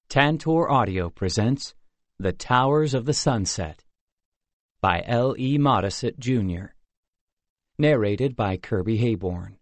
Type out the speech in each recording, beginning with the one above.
Tantor Audio presents The Towers of the Sunset by L. E. Modesitt, Jr. Narrated by Kirby Hayborn.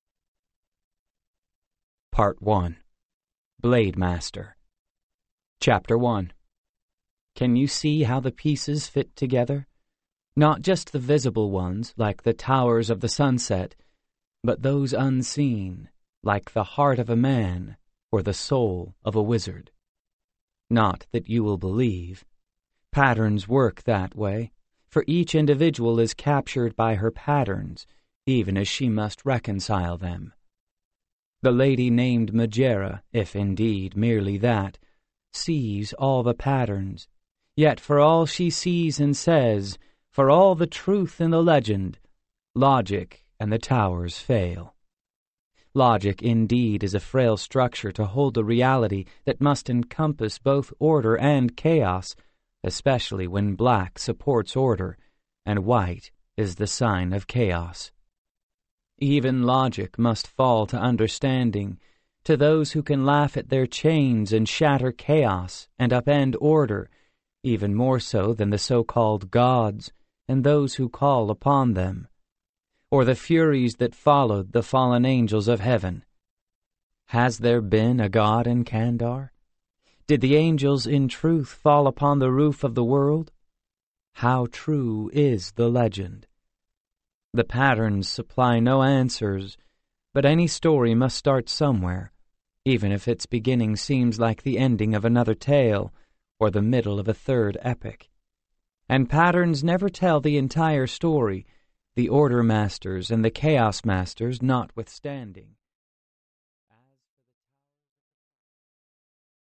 Part 1. Blade Master. Chapter 1. Can you see how the pieces fit together? Not just the visible ones, like the towers of the sunset, but those unseen, like the heart of a man or the soul of a wizard. Not that you will believe. Patterns work that way, for each individual is captured by her patterns, even as she must reconcile them. The lady named Megera, if indeed merely that, sees all the patterns, yet for all she sees and says, for all the truth in the legend, logic and the towers fail. Logic, indeed, is a frail structure to hold a reality that must encompass both order and chaos, especially when black supports order and white is the sign of chaos. Even logic must fall to understanding, to those who can laugh at their chains and shatter chaos and upend order, even more so than the so-called gods and those who call upon them, or the furies that followed the fallen angels of heaven. Has there been a God in Kandar? Did the angels in truth fall upon the roof of the world? How true is the legend? The patterns supply no answers, but any story must start somewhere, even if its beginning seems like the ending of another tale or the middle of a third epic. And patterns never tell the entire story, the order masters and the chaos masters notwithstanding.